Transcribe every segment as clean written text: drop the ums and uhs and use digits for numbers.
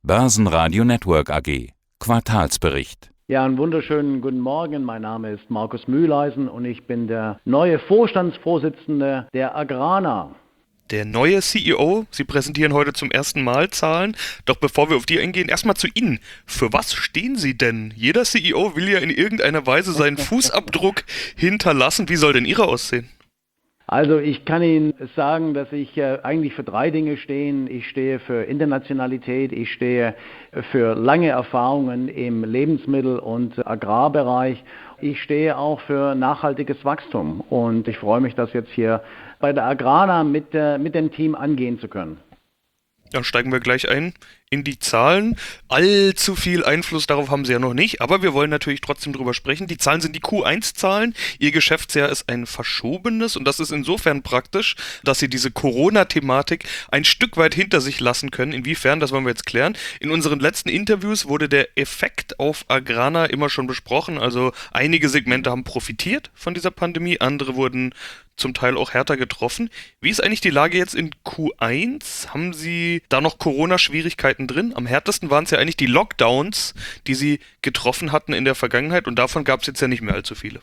Börsenradio Network AG. Quartalsbericht. Ja, einen wunderschönen guten Morgen. Mein Name ist Markus Mühleisen und ich bin der neue Vorstandsvorsitzende der Agrana. Der neue CEO, Sie präsentieren heute zum ersten Mal Zahlen. Doch bevor wir auf die eingehen, erstmal zu Ihnen. Für was stehen Sie denn? Jeder CEO will ja in irgendeiner Weise seinen Fußabdruck hinterlassen. Wie soll denn Ihre aussehen? Also ich kann Ihnen sagen, dass ich eigentlich für 3 Dinge stehe. Ich stehe für Internationalität, ich stehe für lange Erfahrungen im Lebensmittel- und Agrarbereich. Ich stehe auch für nachhaltiges Wachstum und ich freue mich, das jetzt hier bei der Agrana mit dem Team angehen zu können. Dann steigen wir gleich ein in die Zahlen. Allzu viel Einfluss darauf haben Sie ja noch nicht, aber wir wollen natürlich trotzdem drüber sprechen. Die Zahlen sind die Q1-Zahlen. Ihr Geschäftsjahr ist ein verschobenes und das ist insofern praktisch, dass Sie diese Corona-Thematik ein Stück weit hinter sich lassen können. Inwiefern, das wollen wir jetzt klären. In unseren letzten Interviews wurde der Effekt auf Agrana immer schon besprochen. Also einige Segmente haben profitiert von dieser Pandemie, andere wurden zum Teil auch härter getroffen. Wie ist eigentlich die Lage jetzt in Q1? Haben Sie da noch Corona-Schwierigkeiten drin? Am härtesten waren es ja eigentlich die Lockdowns, die Sie getroffen hatten in der Vergangenheit und davon gab es jetzt ja nicht mehr allzu viele.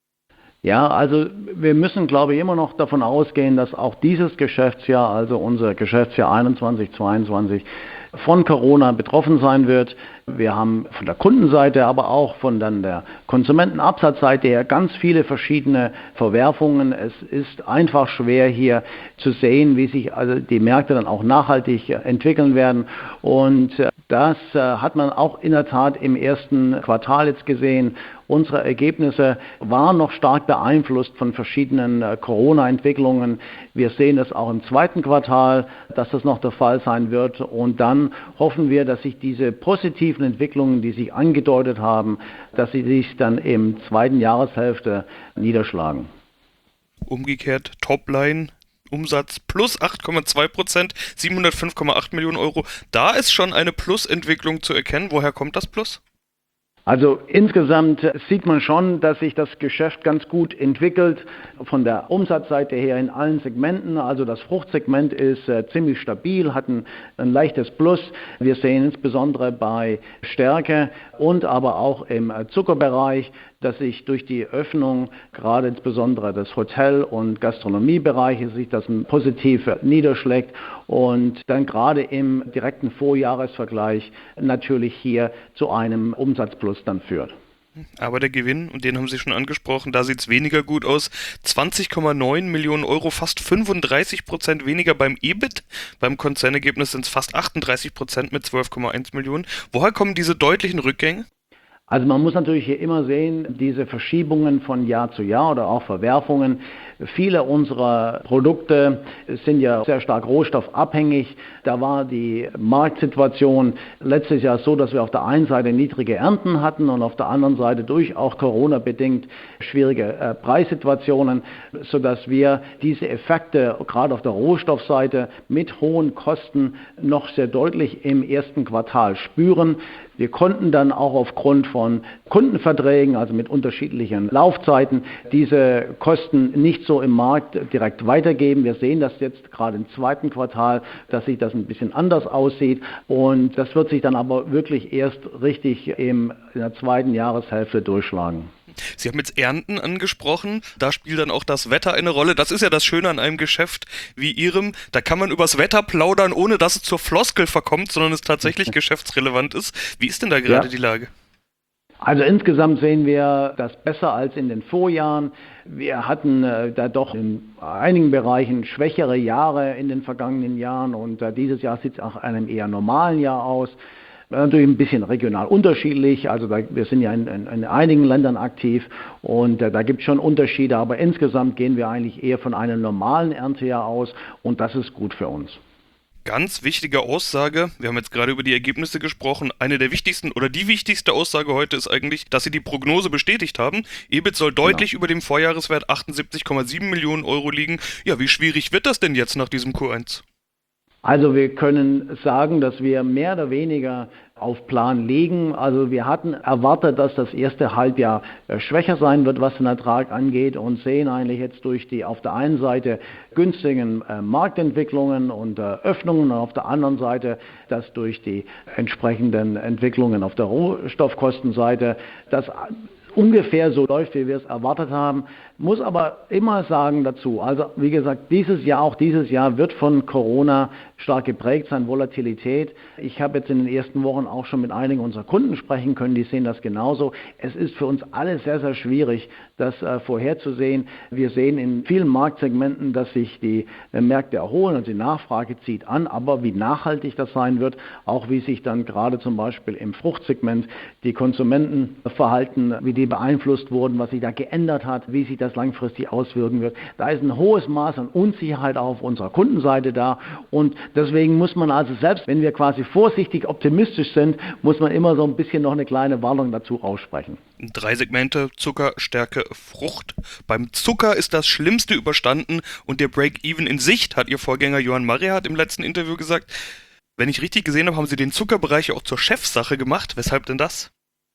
Ja, also wir müssen, glaube ich, immer noch davon ausgehen, dass auch dieses Geschäftsjahr, also unser Geschäftsjahr 21, 22, von Corona betroffen sein wird. Wir haben von der Kundenseite, aber auch von dann der Konsumentenabsatzseite her ganz viele verschiedene Verwerfungen. Es ist einfach schwer hier zu sehen, wie sich also die Märkte dann auch nachhaltig entwickeln werden. Und das hat man auch in der Tat im ersten Quartal jetzt gesehen. Unsere Ergebnisse waren noch stark beeinflusst von verschiedenen Corona-Entwicklungen. Wir sehen das auch im zweiten Quartal, dass das noch der Fall sein wird. Und dann hoffen wir, dass sich diese positiven Entwicklungen, die sich angedeutet haben, dass sie sich dann im zweiten Jahreshälfte niederschlagen. Umgekehrt, Topline, Umsatz plus 8,2%, 705,8 Millionen Euro. Da ist schon eine Plusentwicklung zu erkennen. Woher kommt das Plus? Also insgesamt sieht man schon, dass sich das Geschäft ganz gut entwickelt, von der Umsatzseite her in allen Segmenten. Also das Fruchtsegment ist ziemlich stabil, hat ein leichtes Plus. Wir sehen insbesondere bei Stärke und aber auch im Zuckerbereich, dass sich durch die Öffnung gerade insbesondere des Hotel- und Gastronomiebereiches sich das positiv niederschlägt und dann gerade im direkten Vorjahresvergleich natürlich hier zu einem Umsatzplus dann führt. Aber der Gewinn, und den haben Sie schon angesprochen, da sieht es weniger gut aus. 20,9 Millionen Euro, fast 35% weniger beim EBIT. Beim Konzernergebnis sind es fast 38% mit 12,1 Millionen. Woher kommen diese deutlichen Rückgänge? Also man muss natürlich hier immer sehen, diese Verschiebungen von Jahr zu Jahr oder auch Verwerfungen. Viele unserer Produkte sind ja sehr stark rohstoffabhängig. Da war die Marktsituation letztes Jahr so, dass wir auf der einen Seite niedrige Ernten hatten und auf der anderen Seite durch auch Corona-bedingt schwierige Preissituationen, sodass wir diese Effekte gerade auf der Rohstoffseite mit hohen Kosten noch sehr deutlich im ersten Quartal spüren. Wir konnten dann auch aufgrund von Kundenverträgen, also mit unterschiedlichen Laufzeiten, diese Kosten nicht so im Markt direkt weitergeben. Wir sehen das jetzt gerade im zweiten Quartal, dass sich das ein bisschen anders aussieht und das wird sich dann aber wirklich erst richtig in der zweiten Jahreshälfte durchschlagen. Sie haben jetzt Ernten angesprochen, da spielt dann auch das Wetter eine Rolle. Das ist ja das Schöne an einem Geschäft wie Ihrem. Da kann man übers Wetter plaudern, ohne dass es zur Floskel verkommt, sondern es tatsächlich geschäftsrelevant ist. Wie ist denn da gerade die Lage? Also insgesamt sehen wir das besser als in den Vorjahren. Wir hatten da doch in einigen Bereichen schwächere Jahre in den vergangenen Jahren und dieses Jahr sieht es nach einem eher normalen Jahr aus. Natürlich ein bisschen regional unterschiedlich, also wir sind ja in einigen Ländern aktiv und da gibt es schon Unterschiede, aber insgesamt gehen wir eigentlich eher von einem normalen Erntejahr aus und das ist gut für uns. Ganz wichtige Aussage, wir haben jetzt gerade über die Ergebnisse gesprochen, eine der wichtigsten oder die wichtigste Aussage heute ist eigentlich, dass Sie die Prognose bestätigt haben. EBIT soll deutlich über dem Vorjahreswert 78,7 Millionen Euro liegen. Ja, wie schwierig wird das denn jetzt nach diesem Q1? Also wir können sagen, dass wir mehr oder weniger auf Plan liegen. Also wir hatten erwartet, dass das erste Halbjahr schwächer sein wird, was den Ertrag angeht, und sehen eigentlich jetzt durch die auf der einen Seite günstigen Marktentwicklungen und Öffnungen und auf der anderen Seite, dass durch die entsprechenden Entwicklungen auf der Rohstoffkostenseite das ungefähr so läuft, wie wir es erwartet haben. Muss aber immer sagen dazu, also wie gesagt, dieses Jahr wird von Corona stark geprägt sein, Volatilität. Ich habe jetzt in den ersten Wochen auch schon mit einigen unserer Kunden sprechen können, die sehen das genauso. Es ist für uns alle sehr, sehr schwierig, das vorherzusehen. Wir sehen in vielen Marktsegmenten, dass sich die Märkte erholen und die Nachfrage zieht an, aber wie nachhaltig das sein wird, auch wie sich dann gerade zum Beispiel im Fruchtsegment die Konsumenten verhalten, wie die beeinflusst wurden, was sich da geändert hat, wie sich das langfristig auswirken wird. Da ist ein hohes Maß an Unsicherheit auch auf unserer Kundenseite da, und deswegen muss man also, selbst wenn wir quasi vorsichtig optimistisch sind, muss man immer so ein bisschen noch eine kleine Warnung dazu aussprechen. 3 Segmente: Zucker, Stärke, Frucht. Beim Zucker ist das Schlimmste überstanden und der Break-Even in Sicht, hat Ihr Vorgänger Johann Marriott im letzten Interview gesagt. Wenn ich richtig gesehen habe, haben Sie den Zuckerbereich auch zur Chefsache gemacht. Weshalb denn das?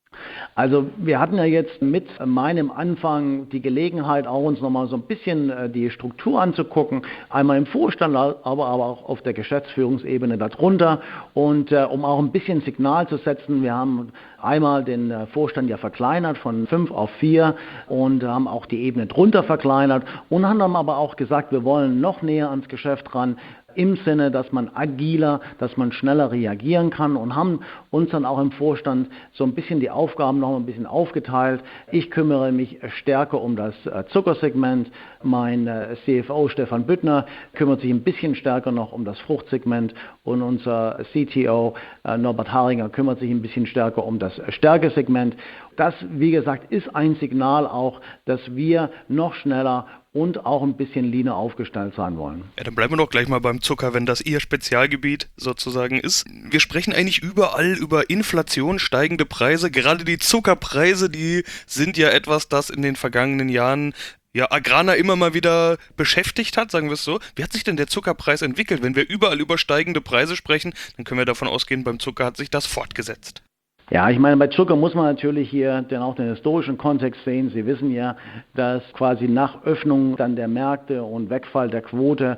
Also wir hatten ja jetzt mit meinem Anfang die Gelegenheit, auch uns nochmal so ein bisschen die Struktur anzugucken, einmal im Vorstand, aber auch auf der Geschäftsführungsebene darunter, und um auch ein bisschen Signal zu setzen. Wir haben einmal den Vorstand ja verkleinert von 5 auf 4 und haben auch die Ebene drunter verkleinert und haben aber auch gesagt, wir wollen noch näher ans Geschäft ran, im Sinne, dass man agiler, dass man schneller reagieren kann, und haben uns dann auch im Vorstand so ein bisschen die Aufgaben noch ein bisschen aufgeteilt. Ich kümmere mich stärker um das Zuckersegment, mein CFO Stefan Büttner kümmert sich ein bisschen stärker noch um das Fruchtsegment, und unser CTO Norbert Haringer kümmert sich ein bisschen stärker um das Stärkesegment. Das, wie gesagt, ist ein Signal auch, dass wir noch schneller und auch ein bisschen leaner aufgestellt sein wollen. Ja, dann bleiben wir doch gleich mal beim Zucker, wenn das Ihr Spezialgebiet sozusagen ist. Wir sprechen eigentlich überall über Inflation, steigende Preise. Gerade die Zuckerpreise, die sind ja etwas, das in den vergangenen Jahren Agrana immer mal wieder beschäftigt hat, sagen wir es so. Wie hat sich denn der Zuckerpreis entwickelt? Wenn wir überall über steigende Preise sprechen, dann können wir davon ausgehen, beim Zucker hat sich das fortgesetzt. Ja, ich meine, bei Zucker muss man natürlich hier auch den historischen Kontext sehen. Sie wissen ja, dass quasi nach Öffnung dann der Märkte und Wegfall der Quote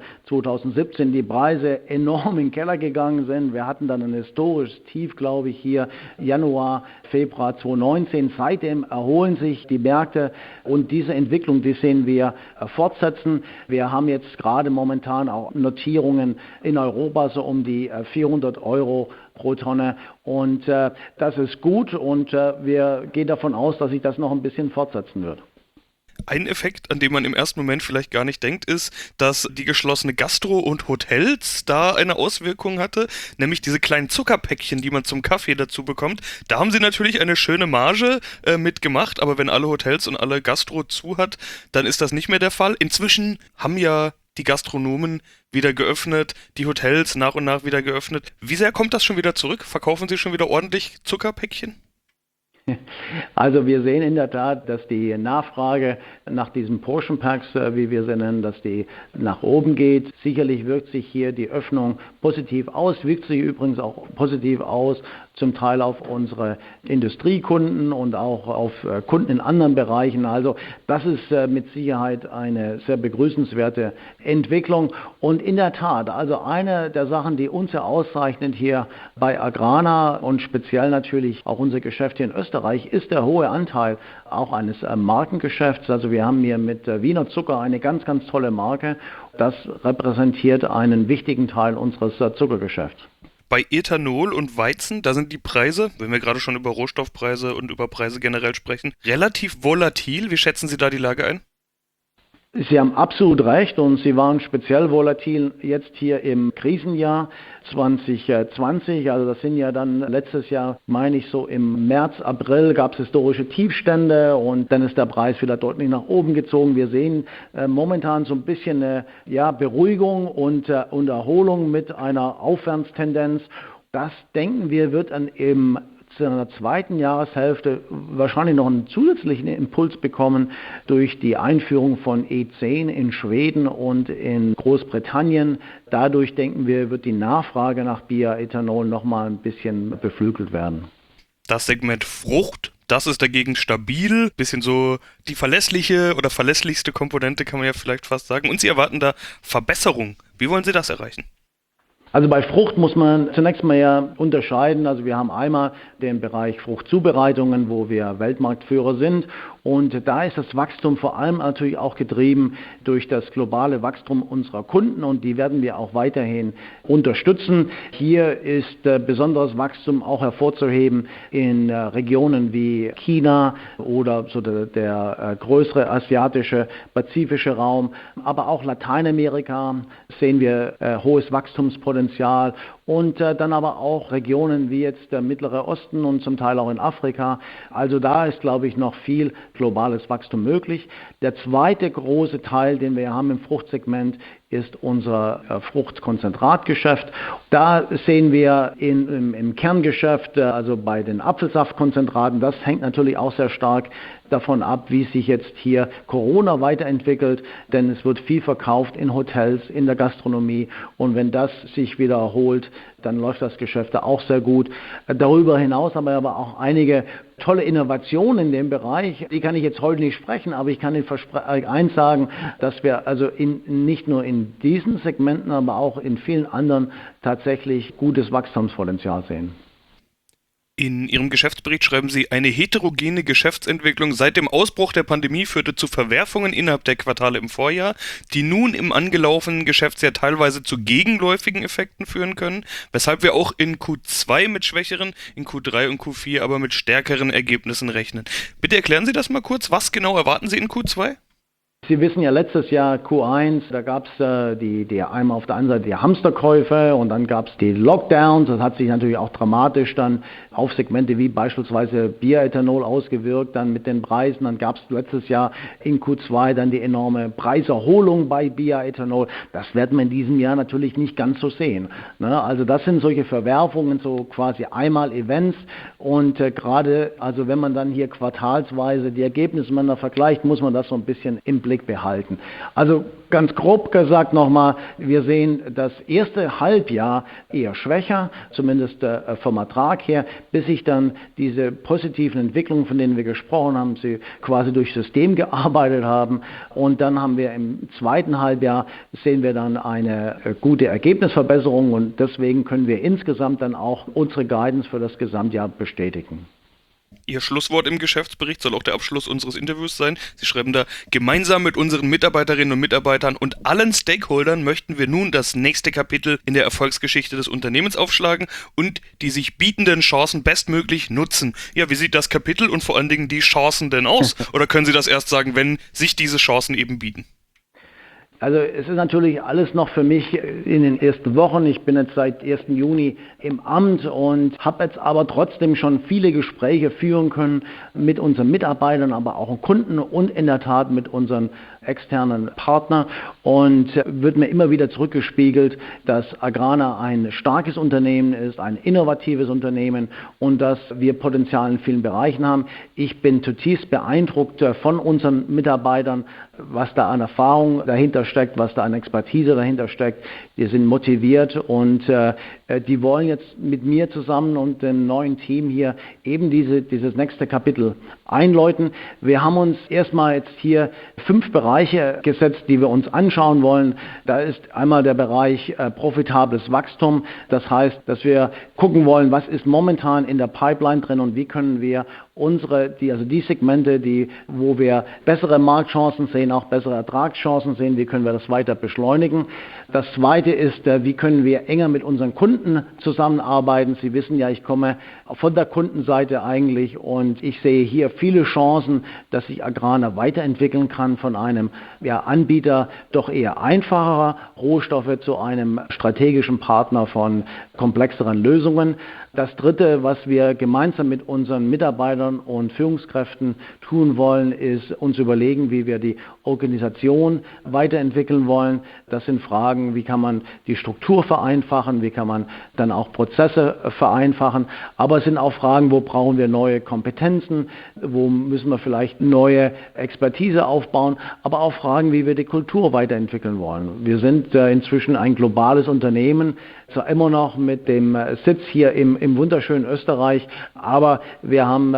2017 die Preise enorm in den Keller gegangen sind. Wir hatten dann ein historisches Tief, glaube ich, hier Januar, Februar 2019. Seitdem erholen sich die Märkte, und diese Entwicklung, die sehen wir fortsetzen. Wir haben jetzt gerade momentan auch Notierungen in Europa so um die 400 Euro pro Tonne, und das ist gut, und wir gehen davon aus, dass sich das noch ein bisschen fortsetzen wird. Ein Effekt, an den man im ersten Moment vielleicht gar nicht denkt, ist, dass die geschlossene Gastro und Hotels da eine Auswirkung hatte, nämlich diese kleinen Zuckerpäckchen, die man zum Kaffee dazu bekommt. Da haben sie natürlich eine schöne Marge mitgemacht, aber wenn alle Hotels und alle Gastro zu hat, dann ist das nicht mehr der Fall. Inzwischen haben ja die Gastronomen wieder geöffnet, die Hotels nach und nach wieder geöffnet. Wie sehr kommt das schon wieder zurück? Verkaufen Sie schon wieder ordentlich Zuckerpäckchen? Also wir sehen in der Tat, dass die Nachfrage nach diesen Portion Packs, wie wir sie nennen, dass die nach oben geht. Sicherlich wirkt sich hier die Öffnung positiv aus, wirkt sich übrigens auch positiv aus, zum Teil auf unsere Industriekunden und auch auf Kunden in anderen Bereichen. Also das ist mit Sicherheit eine sehr begrüßenswerte Entwicklung. Und in der Tat, also eine der Sachen, die uns ja auszeichnet hier bei Agrana und speziell natürlich auch unser Geschäft hier in Österreich, ist der hohe Anteil auch eines Markengeschäfts. Also wir haben hier mit Wiener Zucker eine ganz, ganz tolle Marke. Das repräsentiert einen wichtigen Teil unseres Zuckergeschäfts. Bei Ethanol und Weizen, da sind die Preise, wenn wir gerade schon über Rohstoffpreise und über Preise generell sprechen, relativ volatil. Wie schätzen Sie da die Lage ein? Sie haben absolut recht, und Sie waren speziell volatil jetzt hier im Krisenjahr 2020. Also das sind ja dann letztes Jahr, meine ich so im März, April gab es historische Tiefstände, und dann ist der Preis wieder deutlich nach oben gezogen. Wir sehen momentan so ein bisschen eine Beruhigung und Erholung mit einer Aufwärtstendenz. Das, denken wir, wird dann im zu einer zweiten Jahreshälfte wahrscheinlich noch einen zusätzlichen Impuls bekommen durch die Einführung von E10 in Schweden und in Großbritannien. Dadurch, denken wir, wird die Nachfrage nach Bioethanol nochmal ein bisschen beflügelt werden. Das Segment Frucht, das ist dagegen stabil, bisschen so die verlässliche oder verlässlichste Komponente, kann man ja vielleicht fast sagen. Und Sie erwarten da Verbesserung. Wie wollen Sie das erreichen? Also bei Frucht muss man zunächst mal ja unterscheiden. Also wir haben einmal den Bereich Fruchtzubereitungen, wo wir Weltmarktführer sind. Und da ist das Wachstum vor allem natürlich auch getrieben durch das globale Wachstum unserer Kunden und die werden wir auch weiterhin unterstützen. Hier ist besonderes Wachstum auch hervorzuheben in Regionen wie China oder so der größere asiatische, pazifische Raum, aber auch Lateinamerika sehen wir hohes Wachstumspotenzial und dann aber auch Regionen wie jetzt der Mittlere Osten und zum Teil auch in Afrika. Also da ist, glaube ich, noch viel globales Wachstum möglich. Der zweite große Teil, den wir haben im Fruchtsegment, ist unser Fruchtkonzentratgeschäft. Da sehen wir im Kerngeschäft, also bei den Apfelsaftkonzentraten, das hängt natürlich auch sehr stark davon ab, wie sich jetzt hier Corona weiterentwickelt, denn es wird viel verkauft in Hotels, in der Gastronomie und wenn das sich wieder erholt, dann läuft das Geschäft da auch sehr gut. Darüber hinaus haben wir aber auch einige tolle Innovationen in dem Bereich, die kann ich jetzt heute nicht sprechen, aber ich kann Ihnen eins sagen, dass wir also nicht nur in diesen Segmenten, aber auch in vielen anderen tatsächlich gutes Wachstumspotenzial sehen. In Ihrem Geschäftsbericht schreiben Sie, eine heterogene Geschäftsentwicklung seit dem Ausbruch der Pandemie führte zu Verwerfungen innerhalb der Quartale im Vorjahr, die nun im angelaufenen Geschäftsjahr teilweise zu gegenläufigen Effekten führen können, weshalb wir auch in Q2 mit schwächeren, in Q3 und Q4 aber mit stärkeren Ergebnissen rechnen. Bitte erklären Sie das mal kurz. Was genau erwarten Sie in Q2? Sie wissen ja, letztes Jahr Q1, da gab es einmal auf der einen Seite die Hamsterkäufe und dann gab es die Lockdowns. Das hat sich natürlich auch dramatisch dann auf Segmente wie beispielsweise Bioethanol ausgewirkt, dann mit den Preisen. Dann gab es letztes Jahr in Q2 dann die enorme Preiserholung bei Bioethanol. Das werden wir in diesem Jahr natürlich nicht ganz so sehen. Ne? Also das sind solche Verwerfungen, so quasi einmal Events und gerade, also wenn man dann hier quartalsweise die Ergebnisse miteinander vergleicht, muss man das so ein bisschen im Blick behalten. Also ganz grob gesagt nochmal, wir sehen das erste Halbjahr eher schwächer, zumindest vom Ertrag her, bis sich dann diese positiven Entwicklungen, von denen wir gesprochen haben, sie quasi durch System gearbeitet haben und dann haben wir im zweiten Halbjahr, sehen wir dann eine gute Ergebnisverbesserung und deswegen können wir insgesamt dann auch unsere Guidance für das Gesamtjahr bestätigen. Ihr Schlusswort im Geschäftsbericht soll auch der Abschluss unseres Interviews sein. Sie schreiben da, gemeinsam mit unseren Mitarbeiterinnen und Mitarbeitern und allen Stakeholdern möchten wir nun das nächste Kapitel in der Erfolgsgeschichte des Unternehmens aufschlagen und die sich bietenden Chancen bestmöglich nutzen. Ja, wie sieht das Kapitel und vor allen Dingen die Chancen denn aus? Oder können Sie das erst sagen, wenn sich diese Chancen eben bieten? Also es ist natürlich alles noch für mich in den ersten Wochen. Ich bin jetzt seit 1. Juni im Amt und habe jetzt aber trotzdem schon viele Gespräche führen können mit unseren Mitarbeitern, aber auch Kunden und in der Tat mit unseren externen Partnern und wird mir immer wieder zurückgespiegelt, dass Agrana ein starkes Unternehmen ist, ein innovatives Unternehmen und dass wir Potenzial in vielen Bereichen haben. Ich bin zutiefst beeindruckt von unseren Mitarbeitern, was da an Erfahrung dahinter steckt, was da an Expertise dahinter steckt. Die sind motiviert und die wollen jetzt mit mir zusammen und dem neuen Team hier eben dieses nächste Kapitel einläuten. Wir haben uns erstmal jetzt hier 5 Bereiche gesetzt, die wir uns anschauen wollen. Da ist einmal der Bereich profitables Wachstum. Das heißt, dass wir gucken wollen, was ist momentan in der Pipeline drin und wie können wir die Segmente, wo wir bessere Marktchancen sehen, auch bessere Ertragschancen sehen, wie können wir das weiter beschleunigen. Das zweite ist, wie können wir enger mit unseren Kunden zusammenarbeiten. Sie wissen ja, ich komme von der Kundenseite eigentlich und ich sehe hier viele Chancen, dass sich Agrana weiterentwickeln kann von einem Anbieter doch eher einfacherer Rohstoffe zu einem strategischen Partner von komplexeren Lösungen. Das dritte, was wir gemeinsam mit unseren Mitarbeitern und Führungskräften tun wollen, ist uns überlegen, wie wir die Organisation weiterentwickeln wollen. Das sind Fragen, wie kann man die Struktur vereinfachen, wie kann man dann auch Prozesse vereinfachen. Aber es sind auch Fragen, wo brauchen wir neue Kompetenzen, wo müssen wir vielleicht neue Expertise aufbauen, aber auch Fragen, wie wir die Kultur weiterentwickeln wollen. Wir sind inzwischen ein globales Unternehmen, zwar immer noch mit dem Sitz hier im wunderschönen Österreich, aber wir haben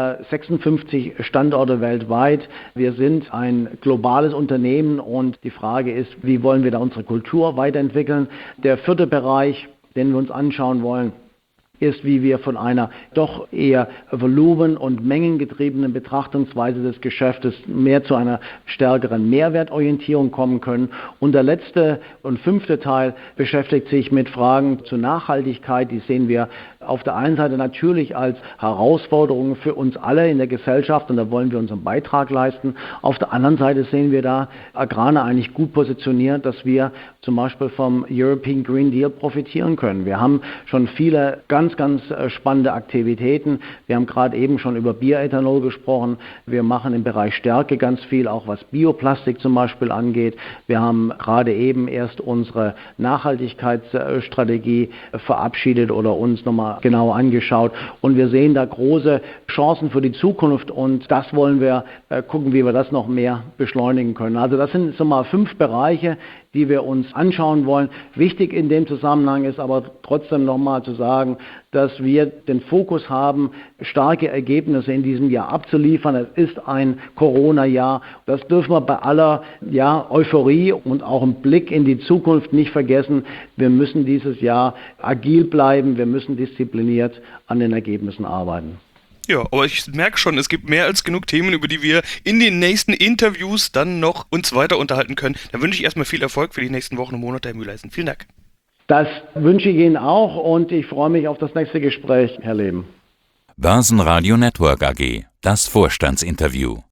56 Standorte weltweit. Wir sind ein globales Unternehmen und die Frage ist, wie wollen wir da unsere Kultur weiterentwickeln? Der vierte Bereich, den wir uns anschauen wollen, ist, wie wir von einer doch eher volumen- und mengengetriebenen Betrachtungsweise des Geschäftes mehr zu einer stärkeren Mehrwertorientierung kommen können. Und der letzte und fünfte Teil beschäftigt sich mit Fragen zur Nachhaltigkeit. Die sehen wir auf der einen Seite natürlich als Herausforderung für uns alle in der Gesellschaft und da wollen wir unseren Beitrag leisten. Auf der anderen Seite sehen wir da Agrana eigentlich gut positioniert, dass wir zum Beispiel vom European Green Deal profitieren können. Wir haben schon viele ganz spannende Aktivitäten. Wir haben gerade eben schon über Bioethanol gesprochen. Wir machen im Bereich Stärke ganz viel, auch was Bioplastik zum Beispiel angeht. Wir haben gerade eben erst unsere Nachhaltigkeitsstrategie verabschiedet oder uns nochmal genau angeschaut. Und wir sehen da große Chancen für die Zukunft und das wollen wir gucken, wie wir das noch mehr beschleunigen können. Also das sind so mal 5 Bereiche, die wir uns anschauen wollen. Wichtig in dem Zusammenhang ist aber trotzdem nochmal zu sagen, dass wir den Fokus haben, starke Ergebnisse in diesem Jahr abzuliefern. Es ist ein Corona-Jahr. Das dürfen wir bei aller Euphorie und auch im Blick in die Zukunft nicht vergessen. Wir müssen dieses Jahr agil bleiben. Wir müssen diszipliniert an den Ergebnissen arbeiten. Ja, aber ich merke schon, es gibt mehr als genug Themen, über die wir in den nächsten Interviews dann noch uns weiter unterhalten können. Dann wünsche ich erstmal viel Erfolg für die nächsten Wochen und Monate, Herr Mühleisen. Vielen Dank. Das wünsche ich Ihnen auch und ich freue mich auf das nächste Gespräch, Herr Leben. Börsenradio Network AG, das Vorstandsinterview.